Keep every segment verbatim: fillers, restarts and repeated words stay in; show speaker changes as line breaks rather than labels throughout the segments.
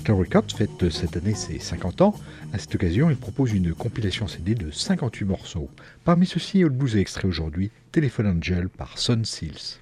Capitol Records fête cette année ses cinquante ans. À cette occasion, il propose une compilation C D de cinquante-huit morceaux. Parmi ceux-ci, Old Blues est extrait aujourd'hui Telephone Angel par Son Seals.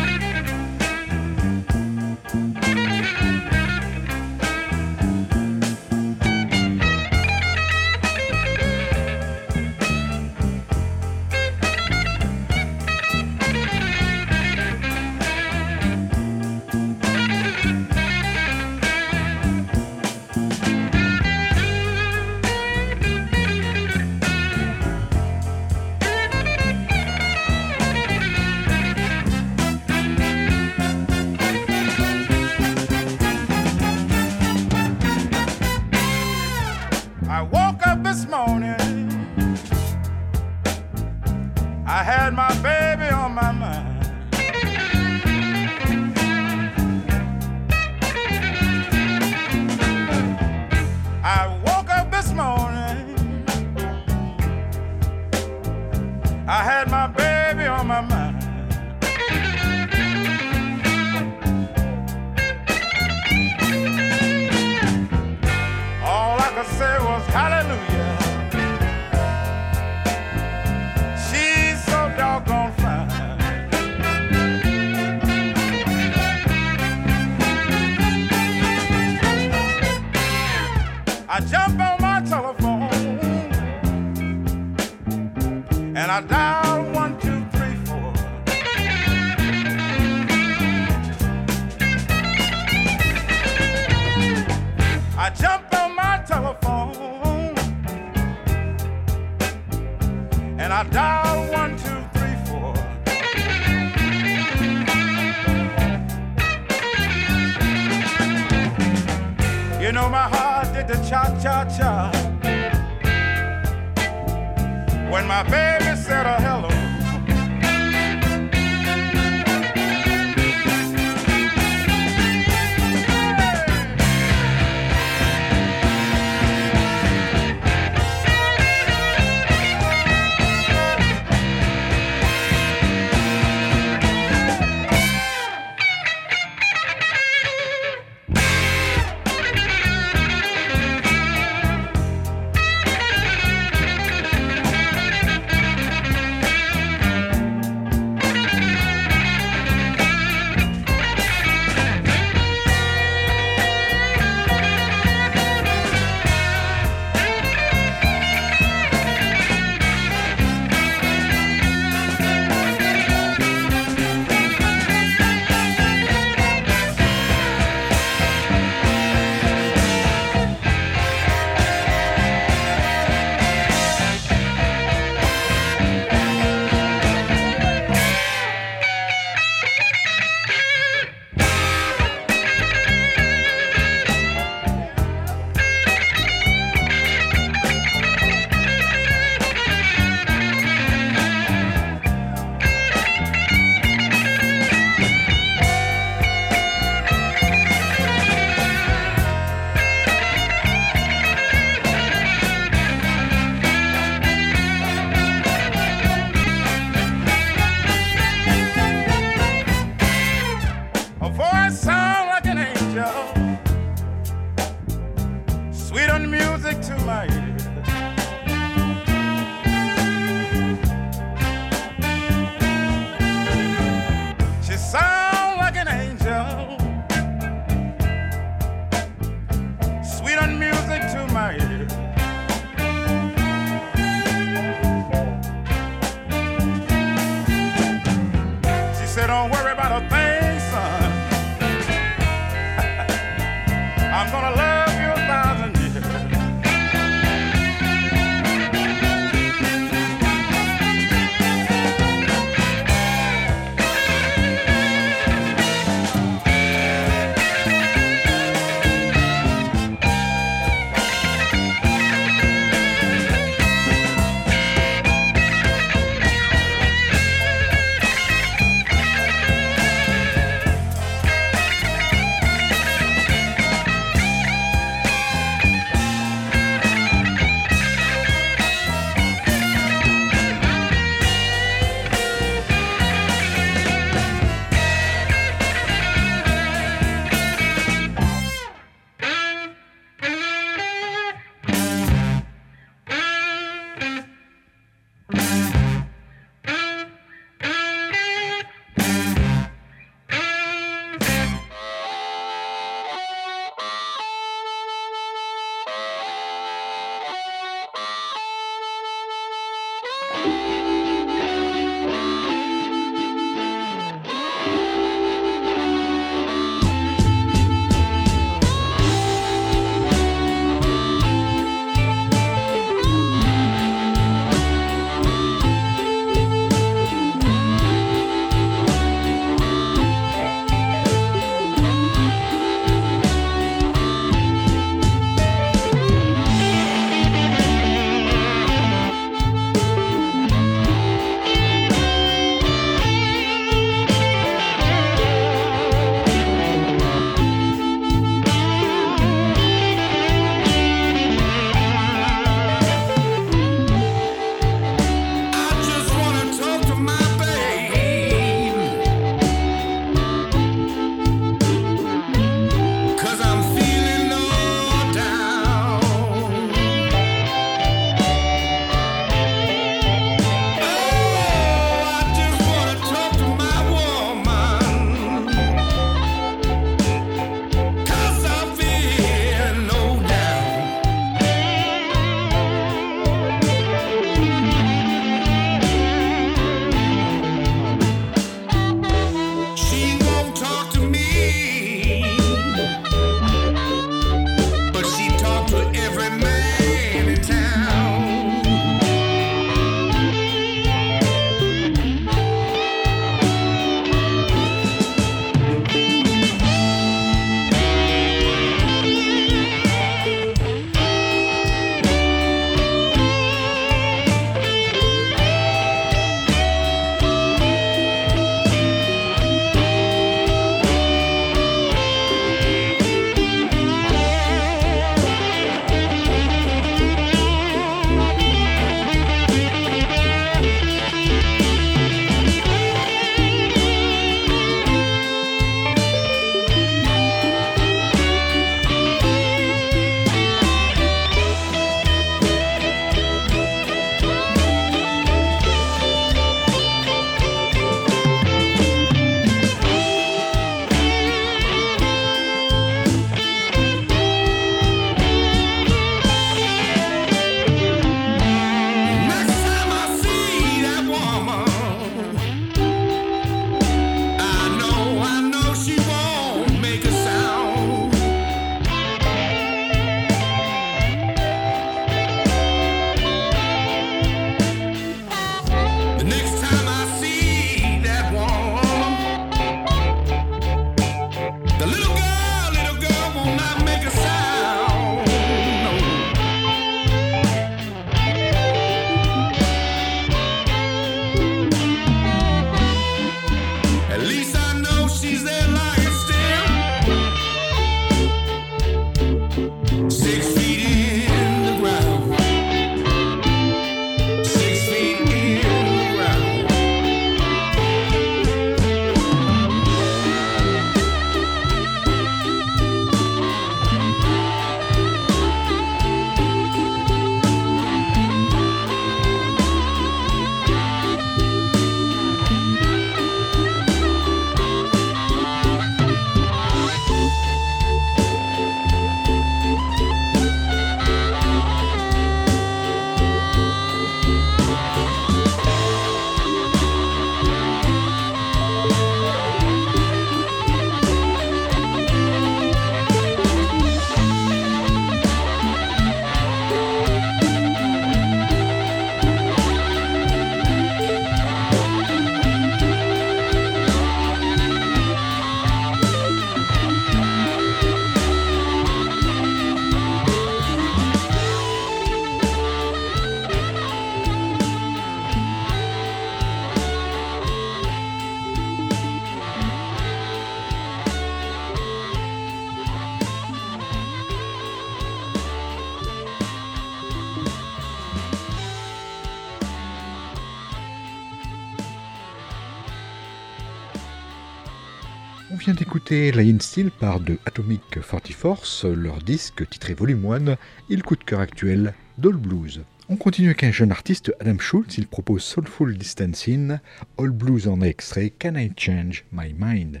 vient d'écouter Lion Steel par The Atomic forty Force, leur disque titré Volume un, et le coup de cœur actuel d'All Blues. On continue avec un jeune artiste, Adam Schultz, il propose Soulful Distancing, All Blues en extrait Can I Change My Mind?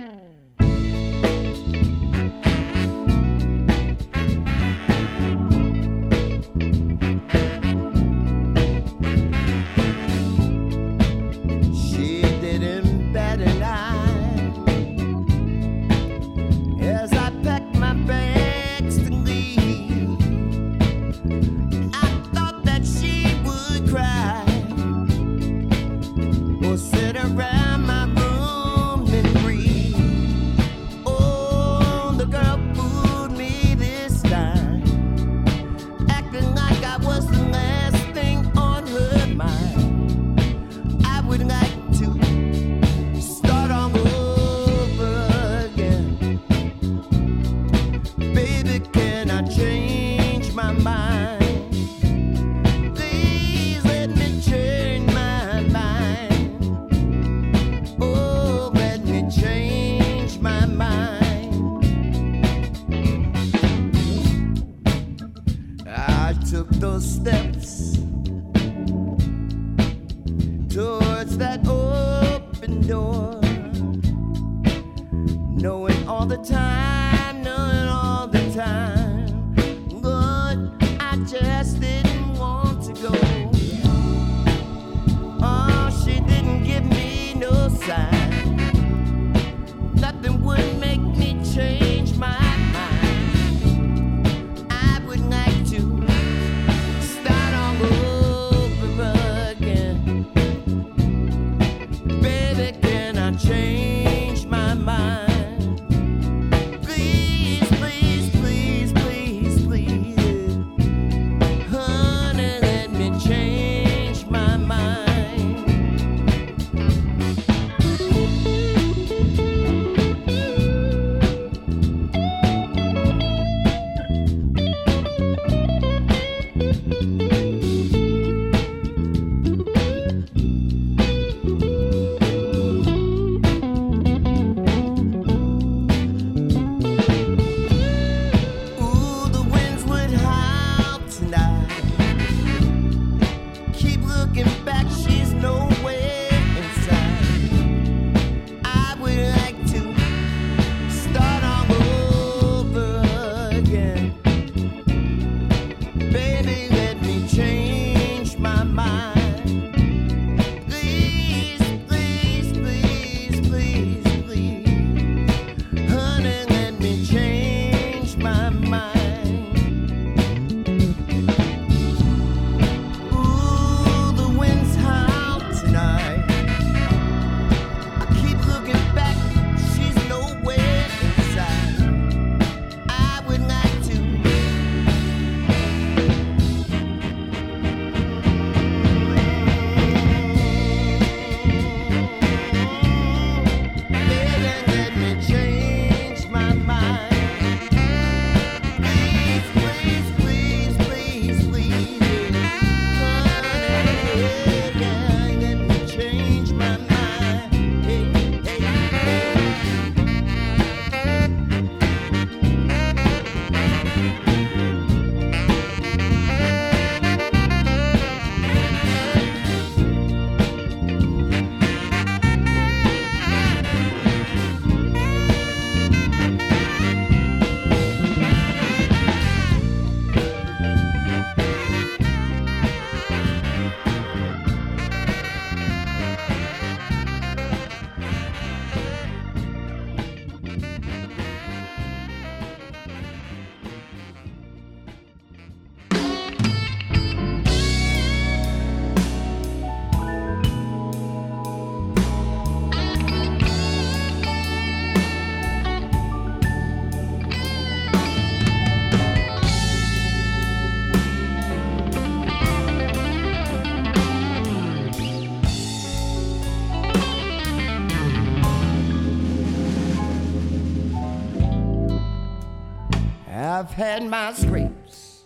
I've had my scrapes,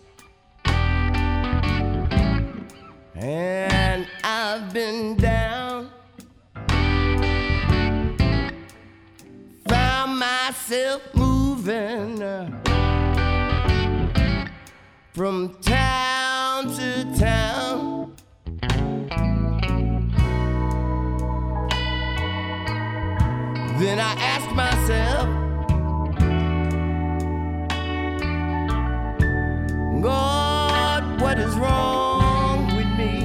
and I've been down, found myself moving uh, from town to town. Then I ask myself, God, what is wrong with me?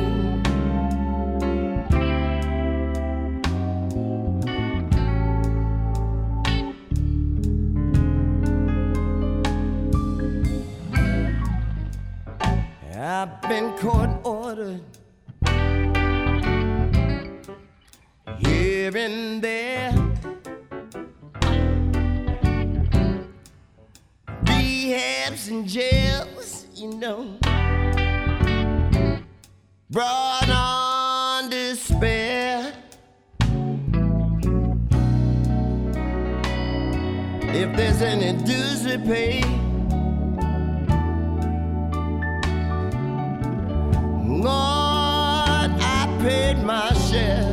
I've been court-ordered here and there, rehabs and jails, you know, brought on despair. If there's any dues to pay, Lord, I paid my share.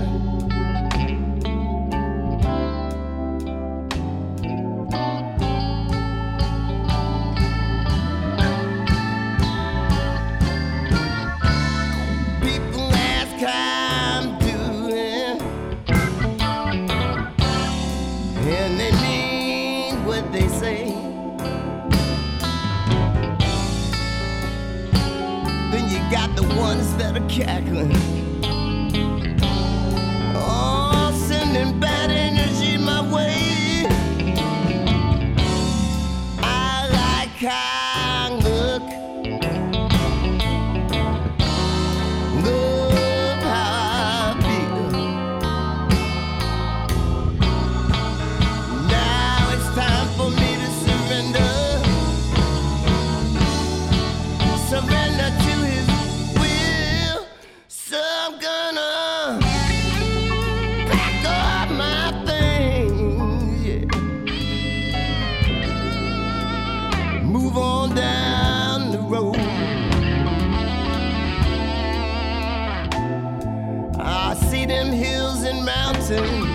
People ask how I'm doing, and they mean what they say. Got the ones that are cackling, oh, sending bad energy my way. I like how I look, love how I feel. Now it's time for me to surrender, surrender to his. So I'm gonna pack up my things, yeah. Move on down the road. I see them hills and mountains,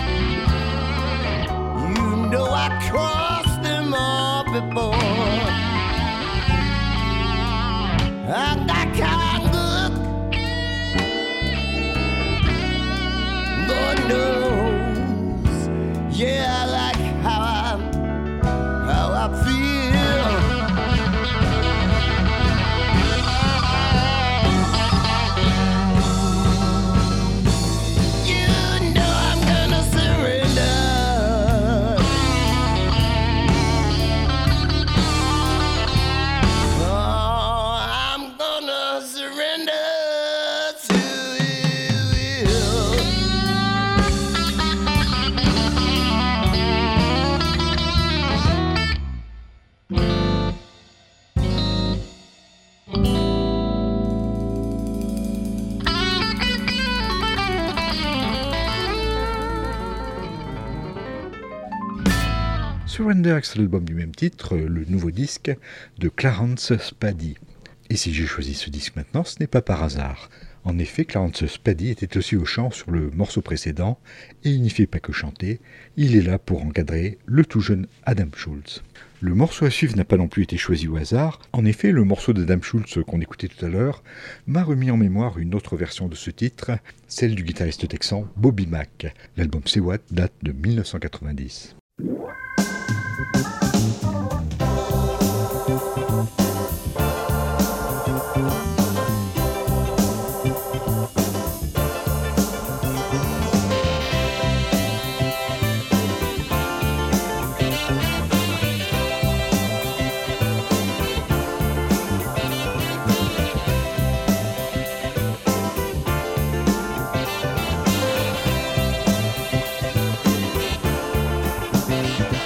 you know I crossed them all before. I like how I look, Lord knows, yeah, I like how I, how I feel. You know I'm gonna surrender. Oh, I'm gonna surrender to you.
Surrender, extrait l'album du même titre, le nouveau disque de Clarence Spaddy. Et si j'ai choisi ce disque maintenant, ce n'est pas par hasard. En effet, Clarence Spaddy était aussi au chant sur le morceau précédent, et il n'y fait pas que chanter, il est là pour encadrer le tout jeune Adam Schultz. Le morceau à suivre n'a pas non plus été choisi au hasard. En effet, le morceau d'Adam Schultz qu'on écoutait tout à l'heure m'a remis en mémoire une autre version de ce titre, celle du guitariste texan Bobby Mack. L'album Say What date de mille neuf cent quatre-vingt-dix.
Thank you.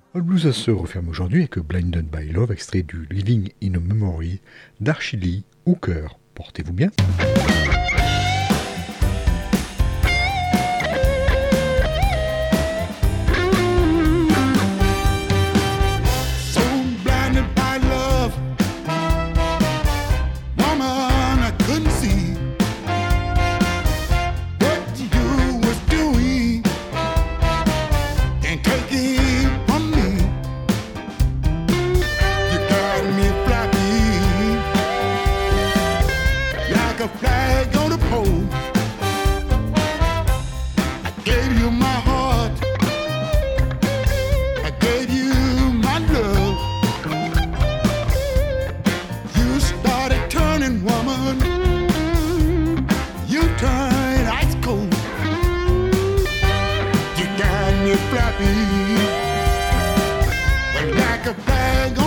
All Blues se referme aujourd'hui avec Blinded by Love, extrait du Living in a Memory d'Archie Lee Hooker. Portez-vous bien.
Flappy, but like a flag